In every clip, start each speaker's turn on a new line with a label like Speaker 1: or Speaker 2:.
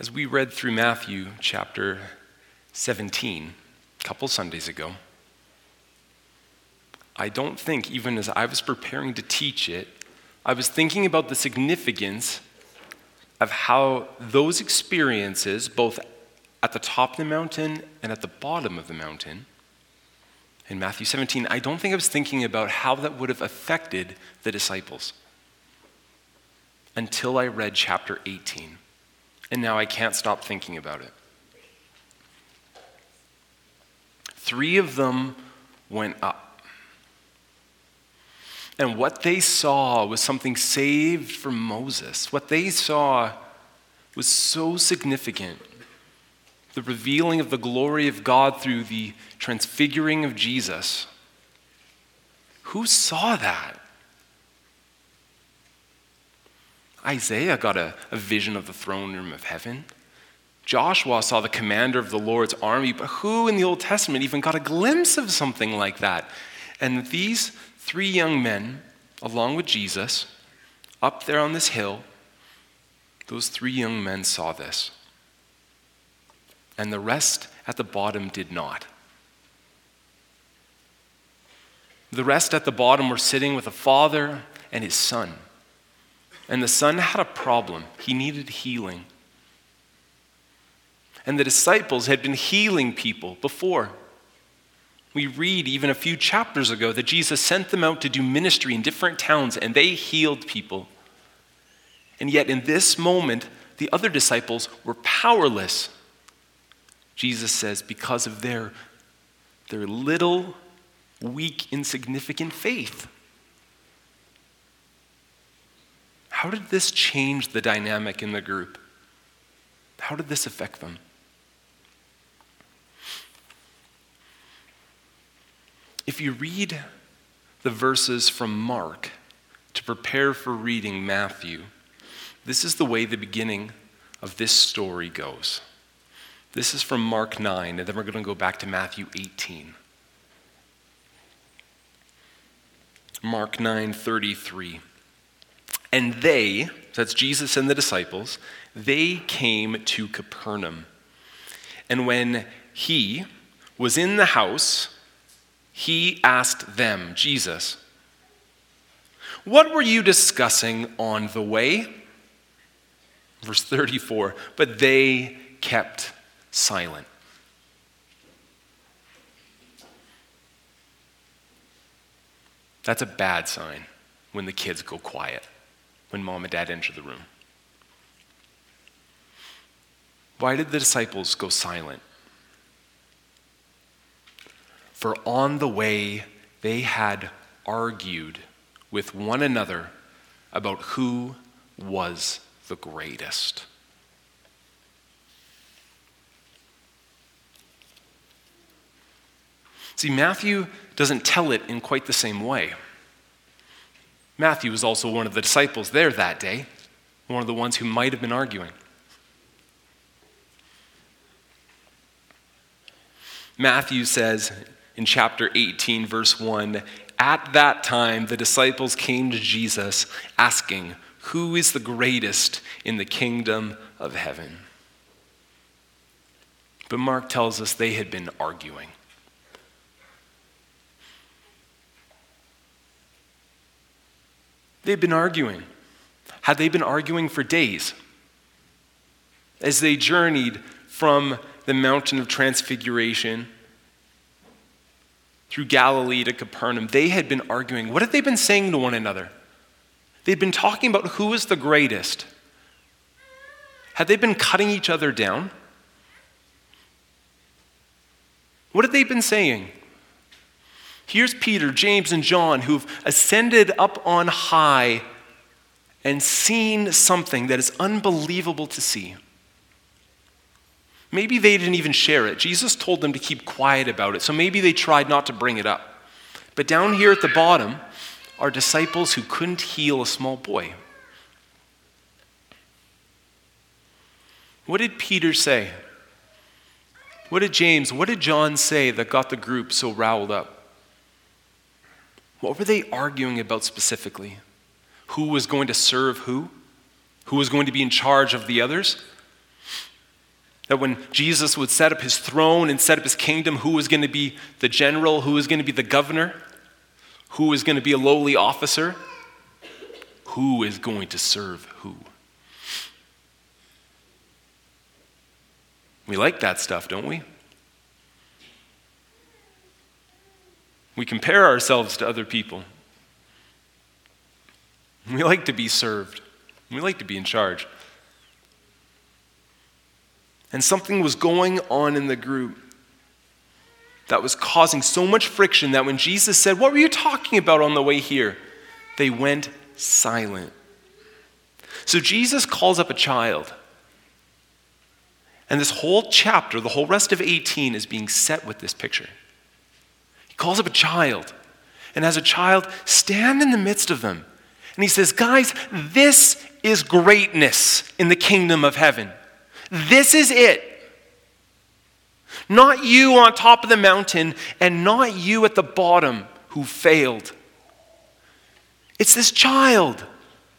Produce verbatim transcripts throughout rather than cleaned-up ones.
Speaker 1: As we read through Matthew chapter seventeen, a couple Sundays ago, I don't think, even as I was preparing to teach it, I was thinking about the significance of how those experiences, both at the top of the mountain and at the bottom of the mountain, in Matthew seventeen, I don't think I was thinking about how that would have affected the disciples until I read chapter eighteen. And now I can't stop thinking about it. Three of them went up. And what they saw was something saved from Moses. What they saw was so significant. The revealing of the glory of God through the transfiguring of Jesus. Who saw that? Isaiah got a, a vision of the throne room of heaven. Joshua saw the commander of the Lord's army, but who in the Old Testament even got a glimpse of something like that? And these three young men, along with Jesus, up there on this hill, those three young men saw this. And the rest at the bottom did not. The rest at the bottom were sitting with a father and his son. And the son had a problem. He needed healing. And the disciples had been healing people before. We read even a few chapters ago that Jesus sent them out to do ministry in different towns, and they healed people. And yet in this moment, the other disciples were powerless. Jesus says, because of their, their little, weak, insignificant faith. How did this change the dynamic in the group? How did this affect them? If you read the verses from Mark to prepare for reading Matthew, this is the way the beginning of this story goes. This is from Mark nine, and then we're going to go back to Matthew eighteen. Mark nine thirty-three. And they, that's Jesus and the disciples, they came to Capernaum. And when he was in the house, he asked them, Jesus, what were you discussing on the way? Verse thirty-four, but they kept silent. That's a bad sign when the kids go quiet, when mom and dad enter the room. Why did the disciples go silent? For on the way they had argued with one another about who was the greatest. See, Matthew doesn't tell it in quite the same way. Matthew was also one of the disciples there that day, one of the ones who might have been arguing. Matthew says in chapter eighteen, verse one, at that time the disciples came to Jesus asking, who is the greatest in the kingdom of heaven? But Mark tells us they had been arguing. They'd been arguing. Had they been arguing for days? As they journeyed from the mountain of transfiguration through Galilee to Capernaum, they had been arguing. What had they been saying to one another? They'd been talking about who is the greatest. Had they been cutting each other down? What had they been saying? Here's Peter, James, and John who've ascended up on high and seen something that is unbelievable to see. Maybe they didn't even share it. Jesus told them to keep quiet about it, so maybe they tried not to bring it up. But down here at the bottom are disciples who couldn't heal a small boy. What did Peter say? What did James, what did John say that got the group so riled up? What were they arguing about specifically? Who was going to serve who? Who was going to be in charge of the others? That when Jesus would set up his throne and set up his kingdom, who was going to be the general, who was going to be the governor, who was going to be a lowly officer, who is going to serve who. We like that stuff, don't we? We compare ourselves to other people. We like to be served. We like to be in charge. And something was going on in the group that was causing so much friction that when Jesus said, "What were you talking about on the way here?" they went silent. So Jesus calls up a child. And this whole chapter, the whole rest of eighteen, is being set with this picture. He calls up a child. And as a child, stand in the midst of them. And he says, "Guys, this is greatness in the kingdom of heaven. This is it. Not you on top of the mountain and not you at the bottom who failed. It's this child.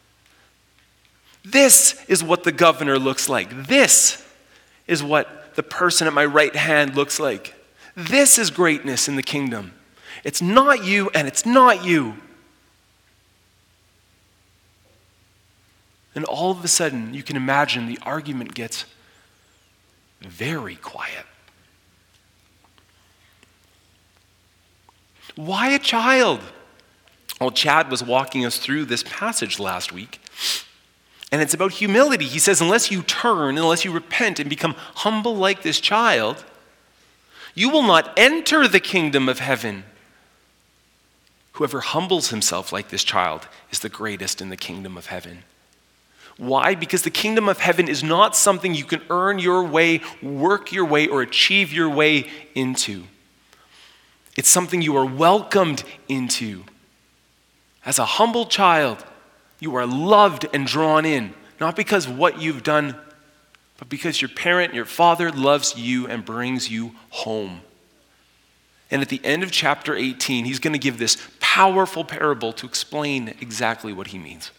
Speaker 1: This is what the governor looks like. This is what the person at my right hand looks like. This is greatness in the kingdom. It's not you and it's not you." And all of a sudden, you can imagine the argument gets very quiet. Why a child? Well, Chad was walking us through this passage last week, and it's about humility. He says, unless you turn, unless you repent and become humble like this child, you will not enter the kingdom of heaven. Whoever humbles himself like this child is the greatest in the kingdom of heaven. Why? Because the kingdom of heaven is not something you can earn your way, work your way, or achieve your way into. It's something you are welcomed into. As a humble child, you are loved and drawn in, not because of what you've done, but because your parent, your father loves you and brings you home. And at the end of chapter eighteen, he's going to give this powerful parable to explain exactly what he means.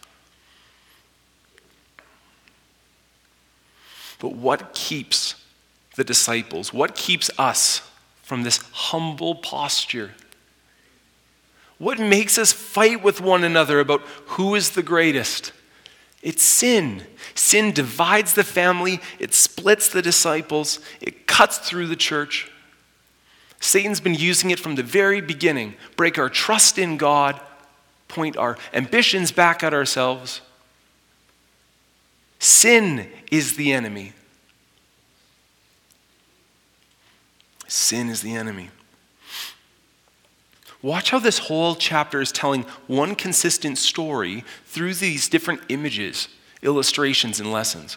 Speaker 1: But what keeps the disciples, what keeps us from this humble posture? What makes us fight with one another about who is the greatest? It's sin. Sin divides the family, it splits the disciples, it cuts through the church. Satan's been using it from the very beginning. Break our trust in God, point our ambitions back at ourselves. Sin is the enemy. Sin is the enemy. Watch how this whole chapter is telling one consistent story through these different images, illustrations, and lessons.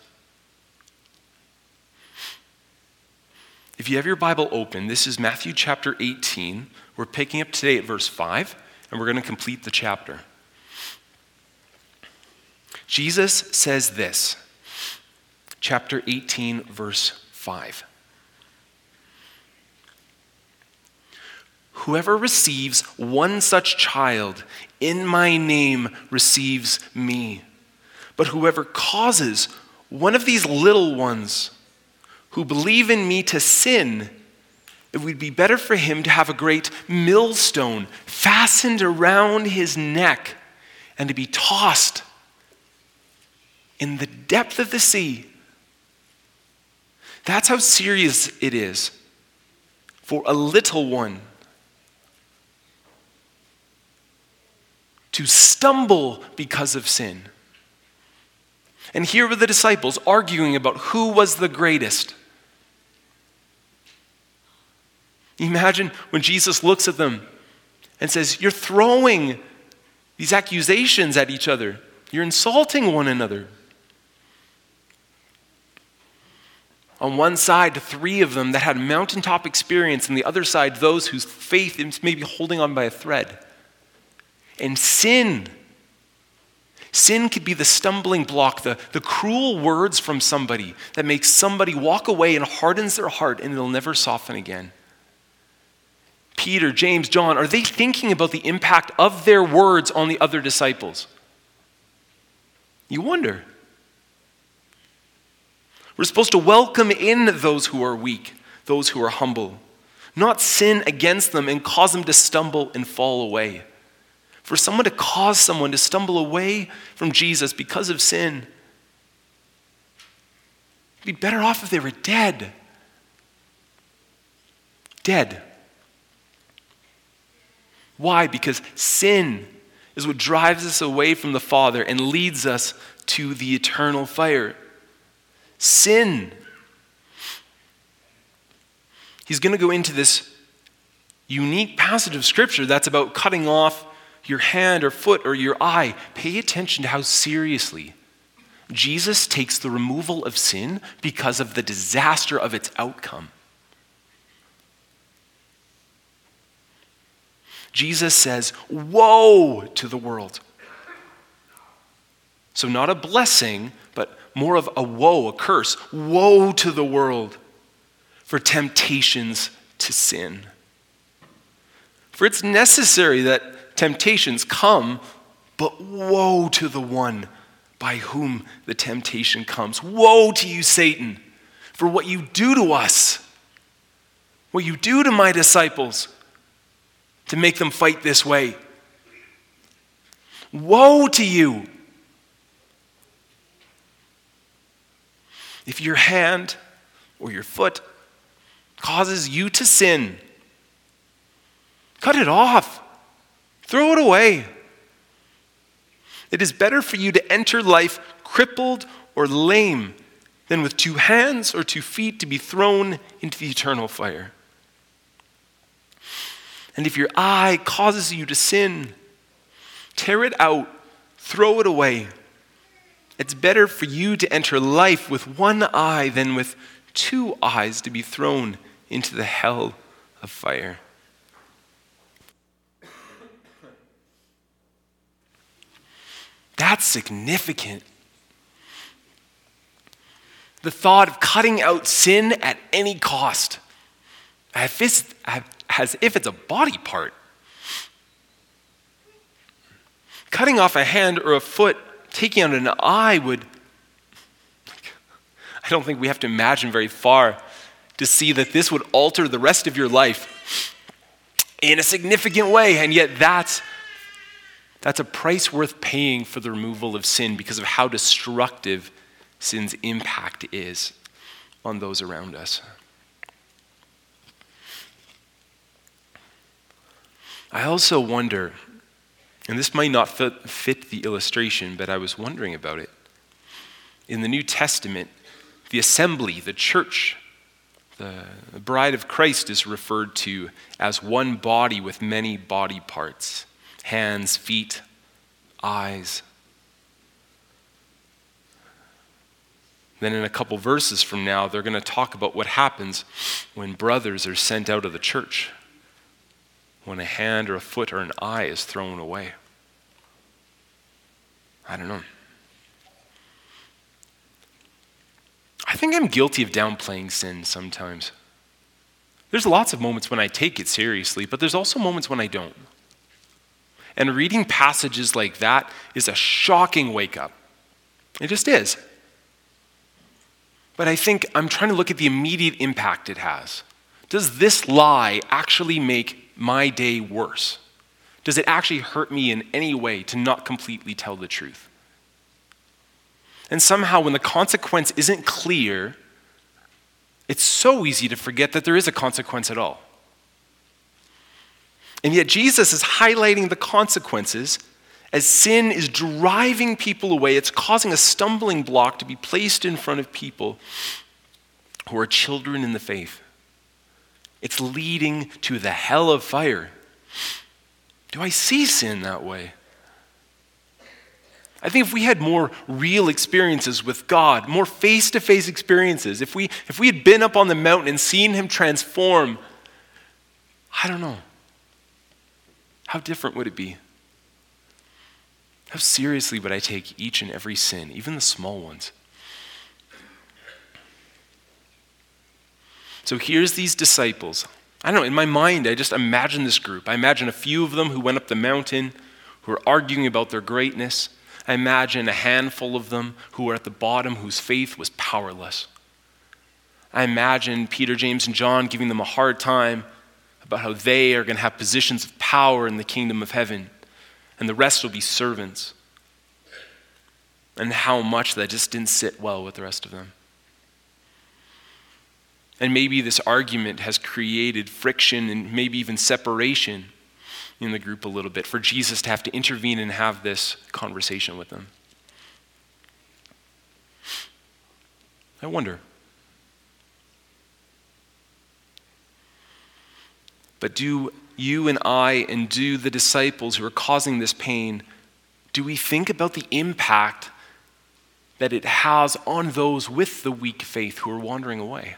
Speaker 1: If you have your Bible open, this is Matthew chapter eighteen. We're picking up today at verse five, and we're going to complete the chapter. Jesus says this, chapter eighteen, verse five. "Whoever receives one such child in my name receives me. But whoever causes one of these little ones who believe in me to sin, it would be better for him to have a great millstone fastened around his neck and to be tossed in the depth of the sea." That's how serious it is for a little one to stumble because of sin. And here were the disciples arguing about who was the greatest. Imagine when Jesus looks at them and says, "You're throwing these accusations at each other. You're insulting one another." On one side, three of them that had mountaintop experience, and the other side, those whose faith is maybe holding on by a thread. And sin, sin could be the stumbling block, the, the cruel words from somebody that makes somebody walk away and hardens their heart and it'll never soften again. Peter, James, John, are they thinking about the impact of their words on the other disciples? You wonder. We're supposed to welcome in those who are weak, those who are humble, not sin against them and cause them to stumble and fall away. For someone to cause someone to stumble away from Jesus because of sin, it'd be better off if they were dead. Dead. Why? Because sin is what drives us away from the Father and leads us to the eternal fire. Sin. He's going to go into this unique passage of Scripture that's about cutting off your hand or foot or your eye. Pay attention to how seriously Jesus takes the removal of sin because of the disaster of its outcome. Jesus says, woe to the world. So not a blessing, but more of a woe, a curse. Woe to the world for temptations to sin. For it's necessary that temptations come, but woe to the one by whom the temptation comes. Woe to you, Satan, for what you do to us, what you do to my disciples, to make them fight this way. Woe to you. If your hand or your foot causes you to sin, cut it off. Throw it away. It is better for you to enter life crippled or lame than with two hands or two feet to be thrown into the eternal fire. And if your eye causes you to sin, tear it out, throw it away. It's better for you to enter life with one eye than with two eyes to be thrown into the hell of fire. That's significant. The thought of cutting out sin at any cost, as if, as if it's a body part. Cutting off a hand or a foot, taking out an eye would, I don't think we have to imagine very far to see that this would alter the rest of your life in a significant way. And yet that's, that's a price worth paying for the removal of sin because of how destructive sin's impact is on those around us. I also wonder, and this might not fit, fit the illustration, but I was wondering about it. In the New Testament, the assembly, the church, the bride of Christ is referred to as one body with many body parts. Hands, feet, eyes. Then in a couple verses from now, they're going to talk about what happens when brothers are sent out of the church, when a hand or a foot or an eye is thrown away. I don't know. I think I'm guilty of downplaying sin sometimes. There's lots of moments when I take it seriously, but there's also moments when I don't. And reading passages like that is a shocking wake-up. It just is. But I think I'm trying to look at the immediate impact it has. Does this lie actually make my day worse? Does it actually hurt me in any way to not completely tell the truth? And somehow when the consequence isn't clear, it's so easy to forget that there is a consequence at all. And yet Jesus is highlighting the consequences as sin is driving people away. It's causing a stumbling block to be placed in front of people who are children in the faith. It's leading to the hell of fire. Do I see sin that way? I think if we had more real experiences with God, more face-to-face experiences, if we if we had been up on the mountain and seen him transform, I don't know. How different would it be? How seriously would I take each and every sin, even the small ones? So here's these disciples. I don't know, in my mind, I just imagine this group. I imagine a few of them who went up the mountain, who are arguing about their greatness. I imagine a handful of them who were at the bottom, whose faith was powerless. I imagine Peter, James, and John giving them a hard time about how they are going to have positions of power in the kingdom of heaven, and the rest will be servants. And how much that just didn't sit well with the rest of them. And maybe this argument has created friction and maybe even separation in the group a little bit for Jesus to have to intervene and have this conversation with them. I wonder. But do you and I and do the disciples who are causing this pain, do we think about the impact that it has on those with the weak faith who are wandering away?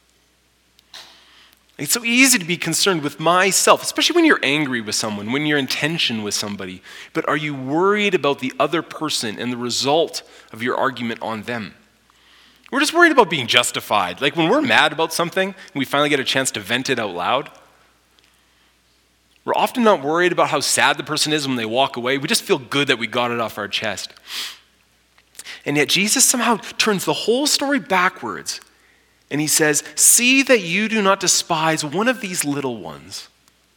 Speaker 1: It's so easy to be concerned with myself, especially when you're angry with someone, when you're in tension with somebody. But are you worried about the other person and the result of your argument on them? We're just worried about being justified. Like when we're mad about something and we finally get a chance to vent it out loud, we're often not worried about how sad the person is when they walk away. We just feel good that we got it off our chest. And yet Jesus somehow turns the whole story backwards. And he says, see that you do not despise one of these little ones.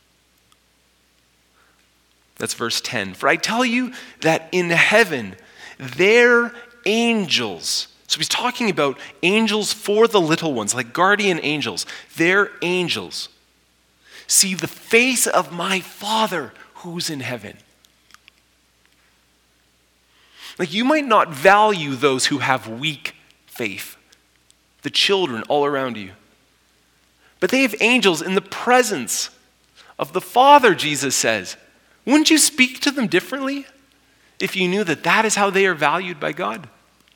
Speaker 1: That's verse ten. For I tell you that in heaven, their angels, so he's talking about angels for the little ones, like guardian angels, their angels, see the face of my Father who's in heaven. Like you might not value those who have weak faith, the children all around you. But they have angels in the presence of the Father, Jesus says. Wouldn't you speak to them differently if you knew that that is how they are valued by God?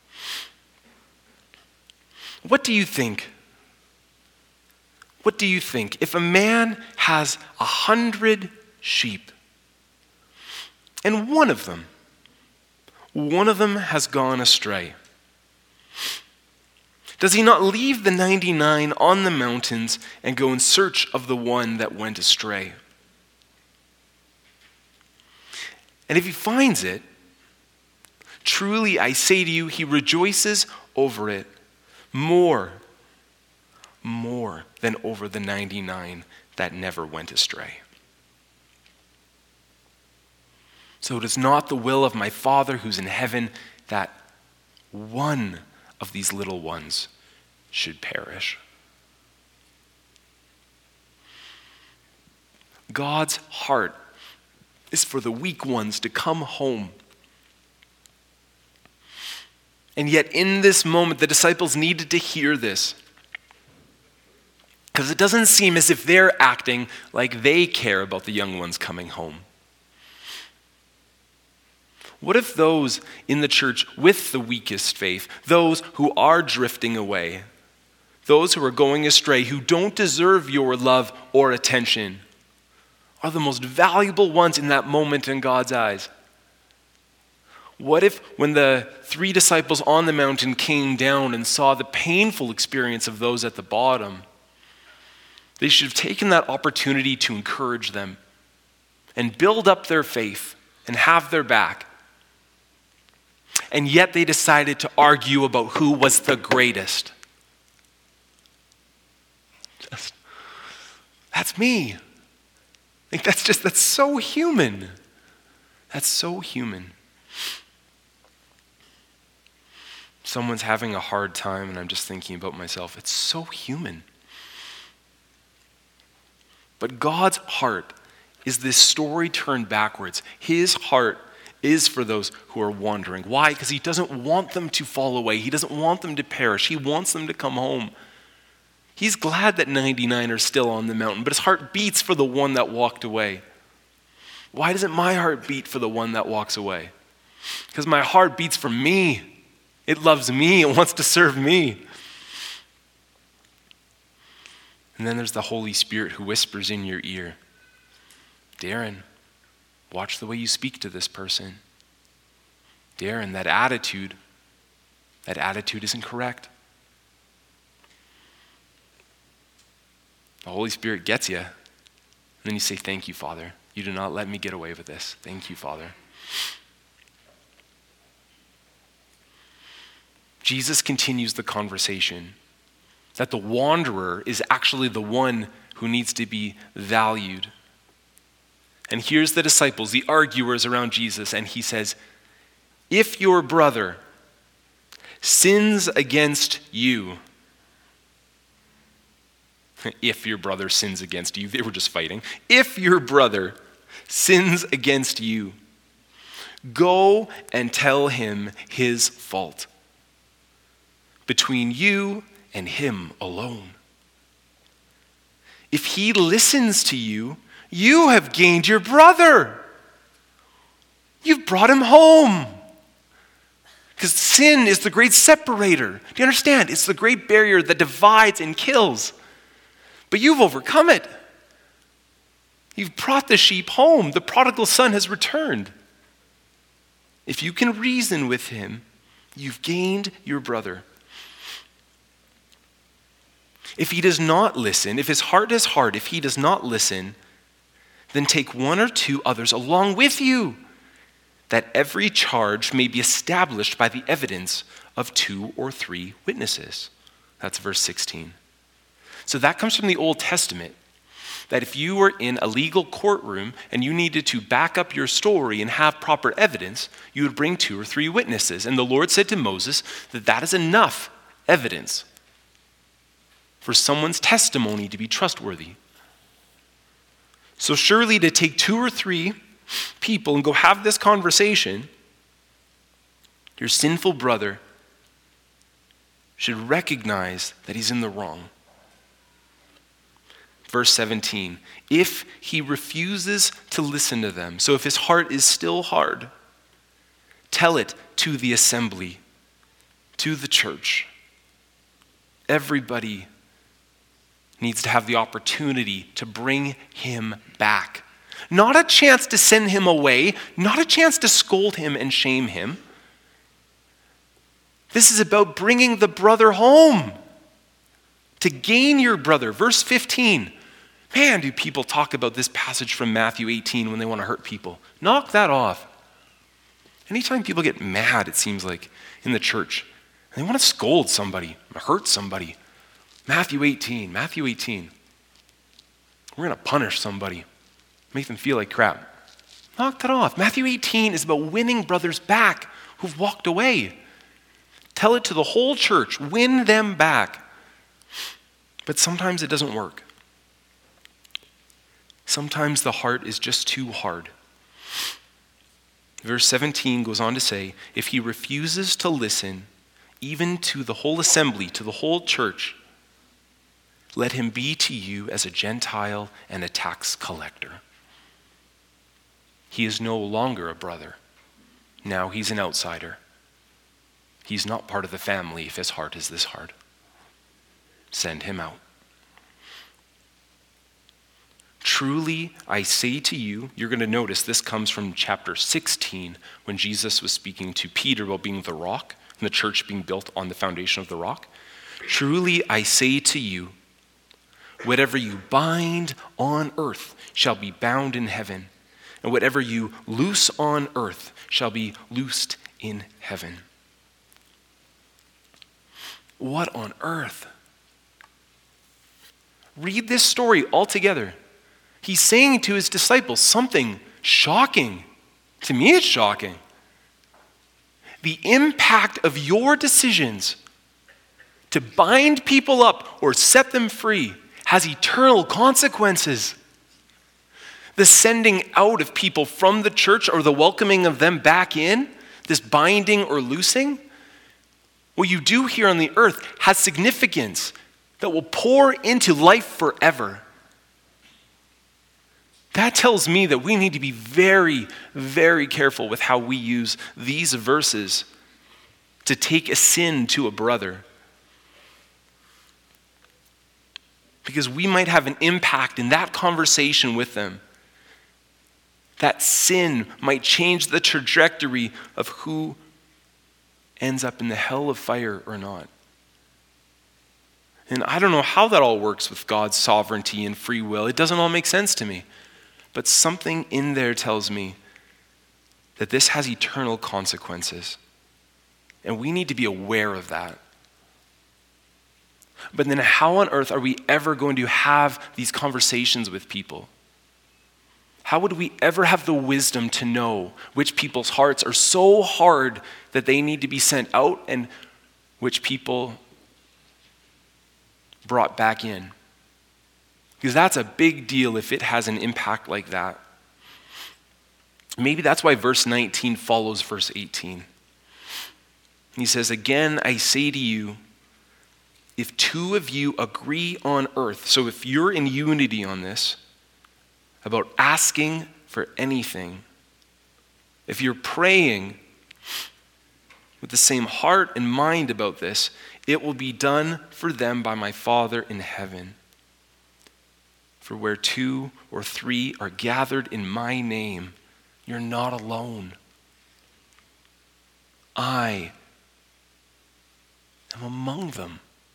Speaker 1: What do you think? What do you think? If a man has a hundred sheep and one of them, one of them has gone astray, does he not leave the ninety-nine on the mountains and go in search of the one that went astray? And if he finds it, truly I say to you, he rejoices over it more, more than over the ninety-nine that never went astray. So it is not the will of my Father who's in heaven that one of these little ones should perish. God's heart is for the weak ones to come home. And yet in this moment, the disciples needed to hear this. Because it doesn't seem as if they're acting like they care about the young ones coming home. What if those in the church with the weakest faith, those who are drifting away, those who are going astray, who don't deserve your love or attention, are the most valuable ones in that moment in God's eyes? What if when the three disciples on the mountain came down and saw the painful experience of those at the bottom, they should have taken that opportunity to encourage them and build up their faith and have their back. And yet they decided to argue about who was the greatest. Just, that's me. Like that's just, that's so human. That's so human. Someone's having a hard time and I'm just thinking about myself. It's so human. But God's heart is this story turned backwards. His heart is for those who are wandering. Why? Because he doesn't want them to fall away. He doesn't want them to perish. He wants them to come home. He's glad that ninety-nine are still on the mountain, but his heart beats for the one that walked away. Why doesn't my heart beat for the one that walks away? Because my heart beats for me. It loves me. It wants to serve me. And then there's the Holy Spirit who whispers in your ear, Darren, watch the way you speak to this person. Darren, that attitude, that attitude isn't correct. The Holy Spirit gets you. And then you say, thank you, Father. You do not let me get away with this. Thank you, Father. Jesus continues the conversation. that the wanderer is actually the one who needs to be valued. And here's the disciples, the arguers around Jesus, and he says, if your brother sins against you, if your brother sins against you, they were just fighting. If your brother sins against you, go and tell him his fault between you and him alone. If he listens to you, you have gained your brother. You've brought him home. Because sin is the great separator. Do you understand? It's the great barrier that divides and kills. But you've overcome it. You've brought the sheep home. The prodigal son has returned. If you can reason with him, you've gained your brother. If he does not listen, if his heart is hard, if he does not listen, then take one or two others along with you, that every charge may be established by the evidence of two or three witnesses. That's verse sixteen. So that comes from the Old Testament, that if you were in a legal courtroom and you needed to back up your story and have proper evidence, you would bring two or three witnesses. And the Lord said to Moses that that is enough evidence for someone's testimony to be trustworthy. So surely to take two or three people and go have this conversation, your sinful brother should recognize that he's in the wrong. Verse seventeen, if he refuses to listen to them, so if his heart is still hard, tell it to the assembly, to the church. Everybody needs to have the opportunity to bring him back. Not a chance to send him away, not a chance to scold him and shame him. This is about bringing the brother home, to gain your brother. Verse fifteen. Man, do people talk about this passage from Matthew eighteen when they want to hurt people. Knock that off. Anytime people get mad, it seems like, in the church, they want to scold somebody, hurt somebody. Matthew eighteen, Matthew eighteen. We're going to punish somebody, make them feel like crap. Knock that off. Matthew eighteen is about winning brothers back who've walked away. Tell it to the whole church. Win them back. But sometimes it doesn't work. Sometimes the heart is just too hard. Verse seventeen goes on to say, if he refuses to listen, even to the whole assembly, to the whole church, let him be to you as a Gentile and a tax collector. He is no longer a brother. Now he's an outsider. He's not part of the family if his heart is this hard. Send him out. Truly, I say to you, you're going to notice this comes from chapter sixteen when Jesus was speaking to Peter about being the rock and the church being built on the foundation of the rock. Truly, I say to you, whatever you bind on earth shall be bound in heaven, and whatever you loose on earth shall be loosed in heaven. What on earth? Read this story all together. He's saying to his disciples something shocking. To me, it's shocking. The impact of your decisions to bind people up or set them free has eternal consequences. The sending out of people from the church or the welcoming of them back in, this binding or loosing, what you do here on the earth has significance that will pour into life forever. That tells me that we need to be very, very careful with how we use these verses to take a sin to a brother. Because we might have an impact in that conversation with them. That sin might change the trajectory of who ends up in the hell of fire or not. And I don't know how that all works with God's sovereignty and free will. It doesn't all make sense to me. But something in there tells me that this has eternal consequences. And we need to be aware of that. But then how on earth are we ever going to have these conversations with people? How would we ever have the wisdom to know which people's hearts are so hard that they need to be sent out and which people brought back in? Because that's a big deal if it has an impact like that. Maybe that's why verse nineteen follows verse eighteen. He says, "Again, I say to you, if two of you agree on earth," so if you're in unity on this, about asking for anything, if you're praying with the same heart and mind about this, it will be done for them by my Father in heaven. For where two or three are gathered in my name, you're not alone. I am among them.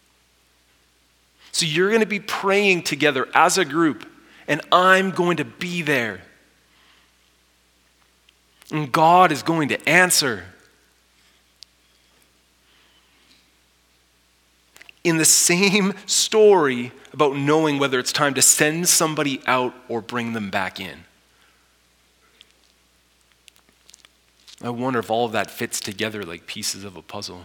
Speaker 1: So you're going to be praying together as a group, and I'm going to be there. And God is going to answer. In the same story about knowing whether it's time to send somebody out or bring them back in. I wonder if all of that fits together like pieces of a puzzle.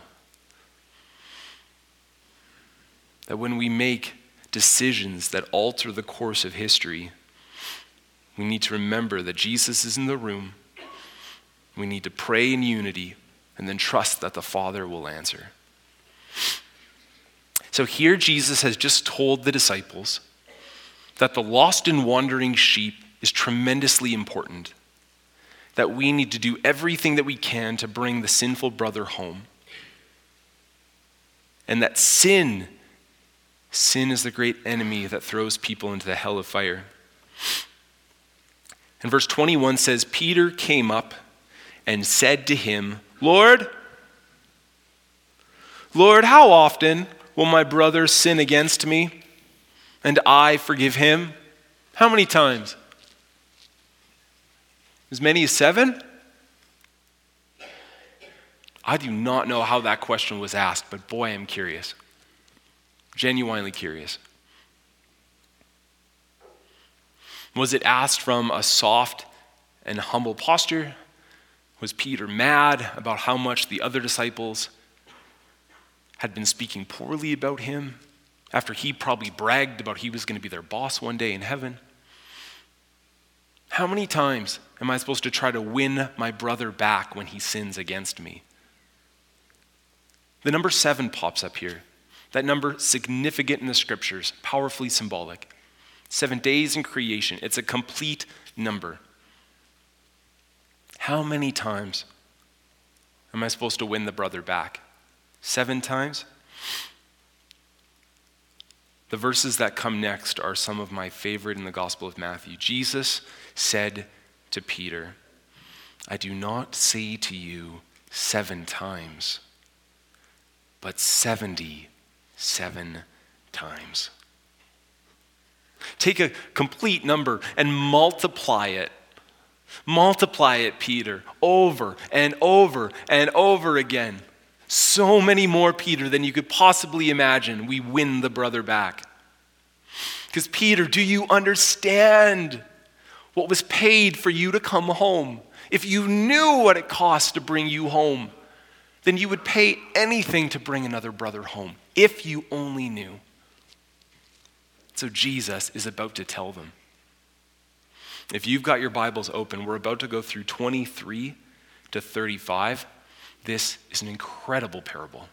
Speaker 1: That when we make decisions that alter the course of history, we need to remember that Jesus is in the room. We need to pray in unity and then trust that the Father will answer. So here Jesus has just told the disciples that the lost and wandering sheep is tremendously important, that we need to do everything that we can to bring the sinful brother home, and that sin, sin is the great enemy that throws people into the hell of fire. And verse twenty-one says, Peter came up and said to him, Lord, Lord, how often will my brother sin against me and I forgive him? How many times? As many as seven? I do not know how that question was asked, but boy, I'm curious. Genuinely curious. Was it asked from a soft and humble posture? Was Peter mad about how much the other disciples had been speaking poorly about him after he probably bragged about he was going to be their boss one day in heaven? How many times am I supposed to try to win my brother back when he sins against me? The number seven pops up here. That number, significant in the scriptures, powerfully symbolic. Seven days in creation. It's a complete number. How many times am I supposed to win the brother back? Seven times? The verses that come next are some of my favorite in the Gospel of Matthew. Jesus said to Peter, I do not say to you seven times, but seventy-seven times. Take a complete number and multiply it. Multiply it, Peter, over and over and over again. So many more, Peter, than you could possibly imagine. We win the brother back. Because, Peter, do you understand what was paid for you to come home? If you knew what it cost to bring you home, then you would pay anything to bring another brother home, if you only knew. So Jesus is about to tell them. If you've got your Bibles open, we're about to go through twenty-three to thirty-five. This is an incredible parable.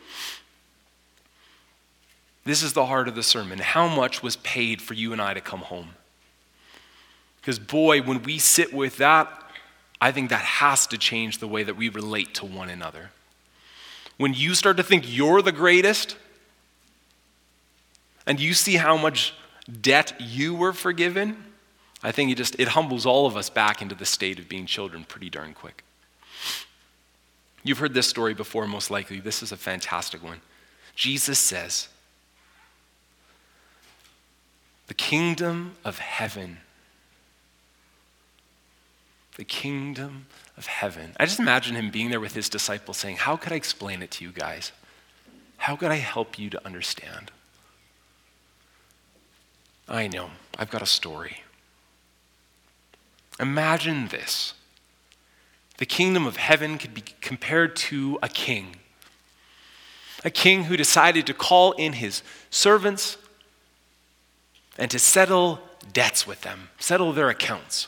Speaker 1: This is the heart of the sermon. How much was paid for you and I to come home? Because boy, when we sit with that, I think that has to change the way that we relate to one another. When you start to think you're the greatest, and you see how much debt you were forgiven, I think it just, it humbles all of us back into the state of being children pretty darn quick. You've heard this story before, most likely. This is a fantastic one. Jesus says, the kingdom of heaven, the kingdom of heaven. I just imagine him being there with his disciples saying, how could I explain it to you guys? How could I help you to understand? I know, I've got a story. Imagine this. The kingdom of heaven could be compared to a king. A king who decided to call in his servants and to settle debts with them, settle their accounts.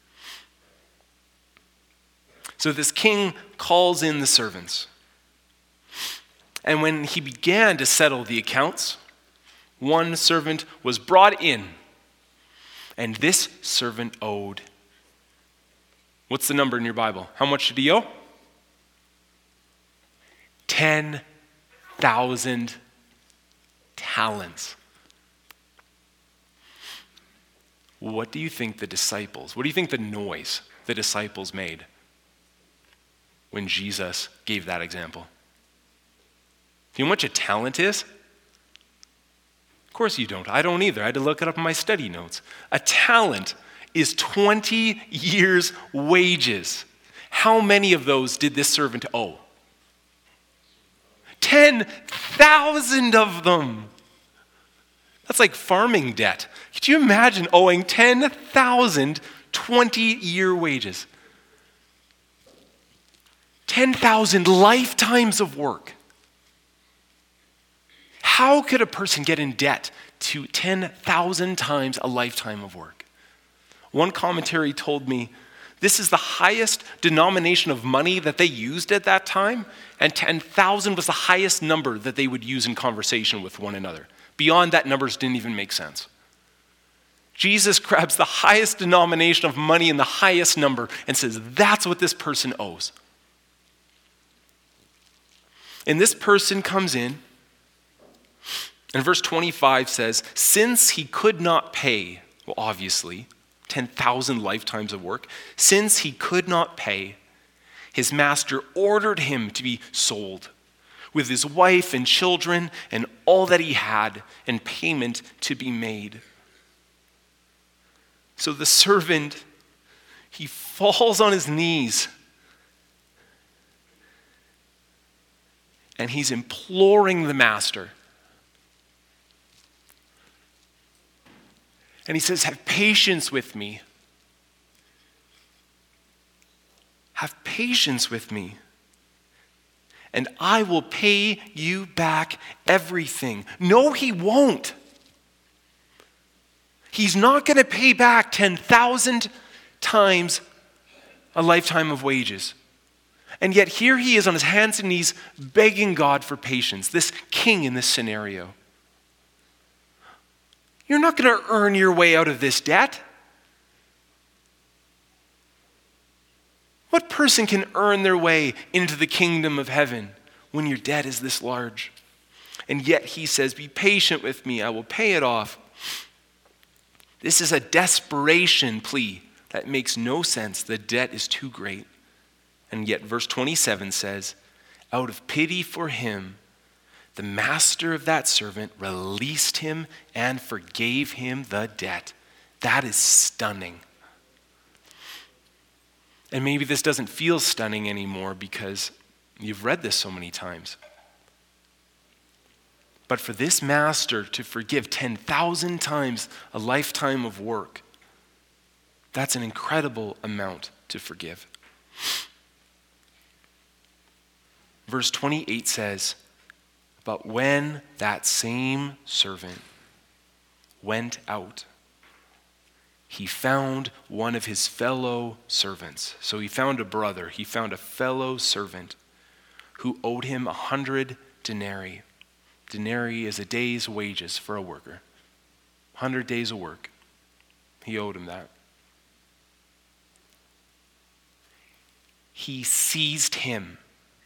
Speaker 1: So this king calls in the servants. And when he began to settle the accounts, one servant was brought in, and this servant owed. What's the number in your Bible? How much did he owe? ten thousand talents. What do you think the disciples, what do you think the noise the disciples made when Jesus gave that example? Do you know how much a talent is? Of course you don't. I don't either. I had to look it up in my study notes. A talent is twenty years' wages. How many of those did this servant owe? ten thousand of them. That's like farming debt. Could you imagine owing ten thousand twenty-year wages? ten thousand lifetimes of work. How could a person get in debt to ten thousand times a lifetime of work? One commentary told me this is the highest denomination of money that they used at that time, and ten thousand was the highest number that they would use in conversation with one another. Beyond that, numbers didn't even make sense. Jesus grabs the highest denomination of money and the highest number and says, that's what this person owes. And this person comes in, and verse twenty-five says, since he could not pay, well, obviously, ten thousand lifetimes of work, since he could not pay, his master ordered him to be sold with his wife and children and all that he had, and payment to be made. So the servant, he falls on his knees and he's imploring the master. And he says, have patience with me. Have patience with me, and I will pay you back everything. No, he won't. He's not going to pay back ten thousand times a lifetime of wages. And yet here he is on his hands and knees begging God for patience, this king in this scenario. You're not going to earn your way out of this debt. What person can earn their way into the kingdom of heaven when your debt is this large? And yet he says, be patient with me, I will pay it off. This is a desperation plea that makes no sense. The debt is too great. And yet verse twenty-seven says, out of pity for him, the master of that servant released him and forgave him the debt. That is stunning. And maybe this doesn't feel stunning anymore because you've read this so many times. But for this master to forgive ten thousand times a lifetime of work, that's an incredible amount to forgive. Verse twenty-eight says, but when that same servant went out, he found one of his fellow servants. So he found a brother, he found a fellow servant who owed him a hundred denarii. Denarii is a day's wages for a worker. A hundred days of work. He owed him that. He seized him.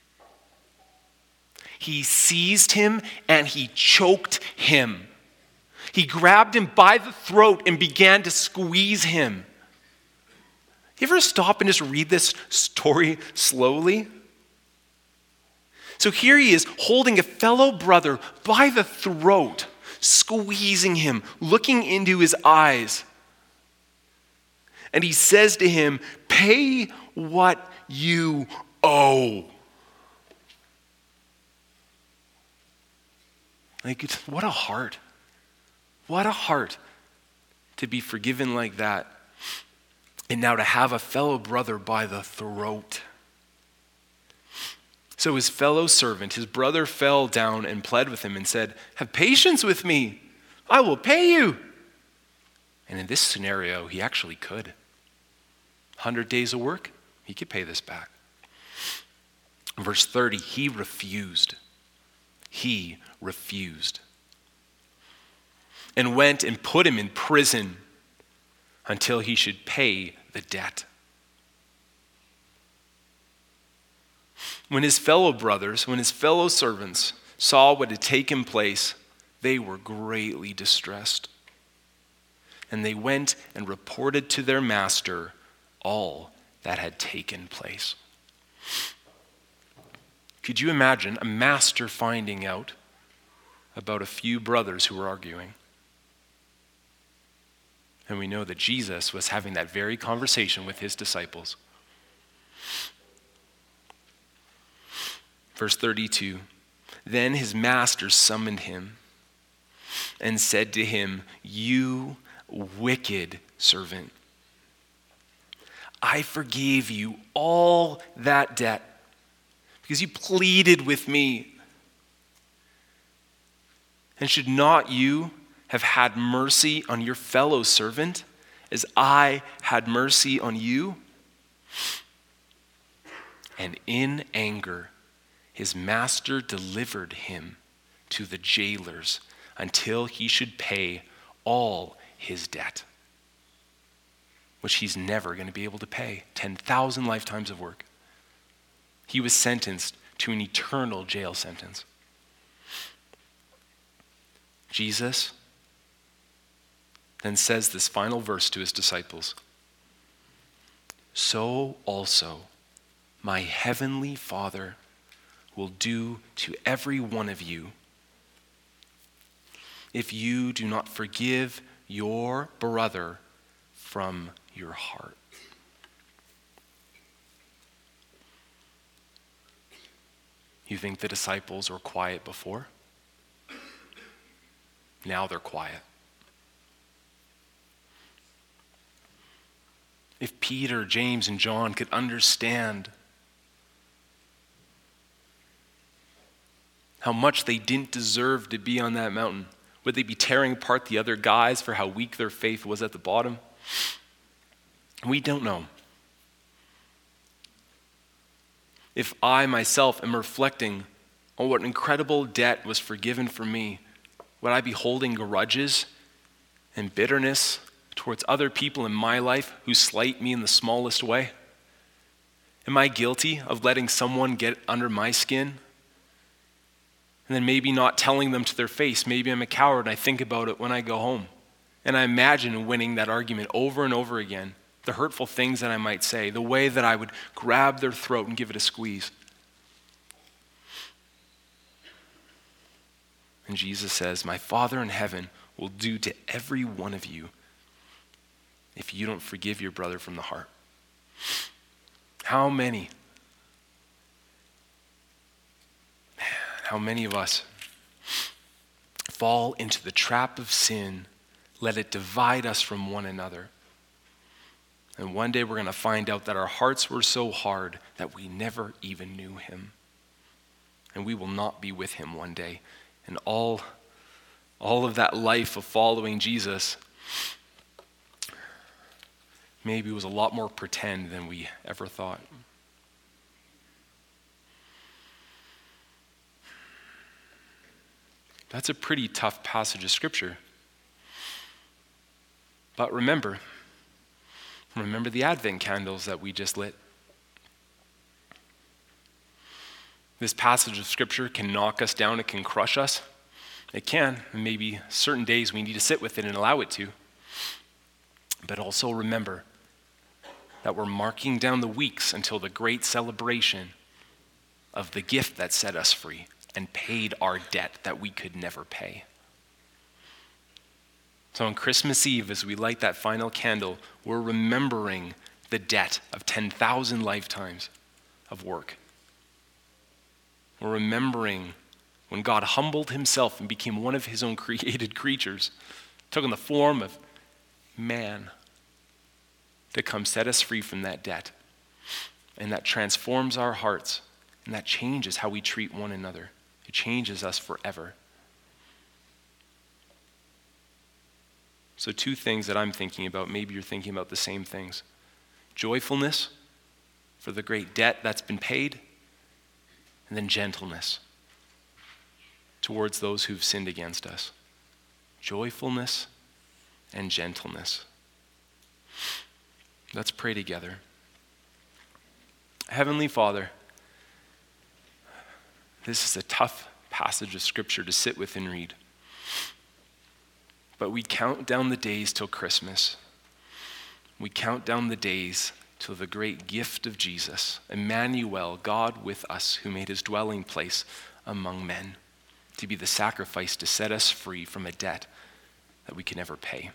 Speaker 1: He seized him and he choked him. He grabbed him by the throat and began to squeeze him. You ever stop and just read this story slowly? So here he is holding a fellow brother by the throat, squeezing him, looking into his eyes. And he says to him, pay what you owe. Like, it's, what a heart. What a heart to be forgiven like that, and now to have a fellow brother by the throat. So his fellow servant, his brother, fell down and pled with him and said, "Have patience with me, I will pay you." And in this scenario, he actually could. one hundred days of work, he could pay this back. Verse thirty, he refused. He refused. And went and put him in prison until he should pay the debt. When his fellow brothers, when his fellow servants saw what had taken place, they were greatly distressed. And they went and reported to their master all that had taken place. Could you imagine a master finding out about a few brothers who were arguing? And we know that Jesus was having that very conversation with his disciples. Verse thirty-two, then his master summoned him and said to him, "You wicked servant, I forgave you all that debt because you pleaded with me. And should not you have had mercy on your fellow servant as I had mercy on you?" And in anger, his master delivered him to the jailers until he should pay all his debt, which he's never going to be able to pay. ten thousand lifetimes of work. He was sentenced to an eternal jail sentence. Jesus then says this final verse to his disciples. "So also my heavenly Father will do to every one of you if you do not forgive your brother from your heart." You think the disciples were quiet before? Now they're quiet. If Peter, James, and John could understand how much they didn't deserve to be on that mountain, would they be tearing apart the other guys for how weak their faith was at the bottom? We don't know. If I myself am reflecting on what incredible debt was forgiven for me, would I be holding grudges and bitterness towards other people in my life who slight me in the smallest way? Am I guilty of letting someone get under my skin and then maybe not telling them to their face? Maybe I'm a coward and I think about it when I go home. And I imagine winning that argument over and over again. The hurtful things that I might say, the way that I would grab their throat and give it a squeeze. And Jesus says, "My Father in heaven will do to every one of you if you don't forgive your brother from the heart." How many, man, how many of us fall into the trap of sin, let it divide us from one another. And one day we're going to find out that our hearts were so hard that we never even knew him. And we will not be with him one day. And all, all of that life of following Jesus maybe was a lot more pretend than we ever thought. That's a pretty tough passage of Scripture. But remember, remember the Advent candles that we just lit. This passage of Scripture can knock us down, it can crush us. It can, and maybe certain days we need to sit with it and allow it to. But also remember that we're marking down the weeks until the great celebration of the gift that set us free and paid our debt that we could never pay. So on Christmas Eve, as we light that final candle, we're remembering the debt of ten thousand lifetimes of work. We're remembering when God humbled himself and became one of his own created creatures, took on the form of man to come set us free from that debt. And that transforms our hearts, and that changes how we treat one another. It changes us forever. So two things that I'm thinking about, maybe you're thinking about the same things. Joyfulness for the great debt that's been paid, and then gentleness towards those who've sinned against us. Joyfulness and gentleness. Let's pray together. Heavenly Father, this is a tough passage of Scripture to sit with and read. But we count down the days till Christmas. We count down the days till the great gift of Jesus, Emmanuel, God with us, who made his dwelling place among men, to be the sacrifice to set us free from a debt that we can never pay.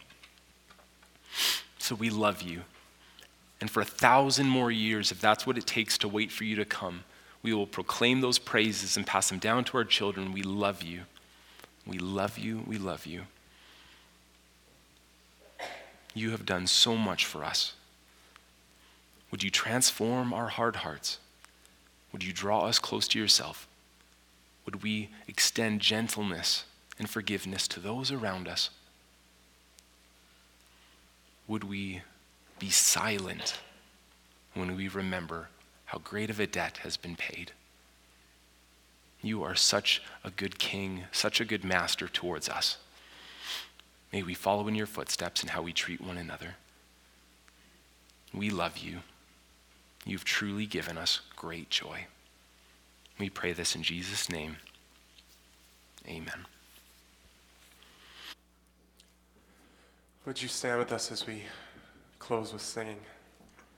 Speaker 1: So we love you. And for a thousand more years, if that's what it takes to wait for you to come, we will proclaim those praises and pass them down to our children. We love you. We love you. We love you. You have done so much for us. Would you transform our hard hearts? Would you draw us close to yourself? Would we extend gentleness and forgiveness to those around us? Would we be silent when we remember how great of a debt has been paid? You are such a good king, such a good master towards us. May we follow in your footsteps in how we treat one another. We love you. You've truly given us great joy. We pray this in Jesus' name. Amen.
Speaker 2: Would you stand with us as we close with singing?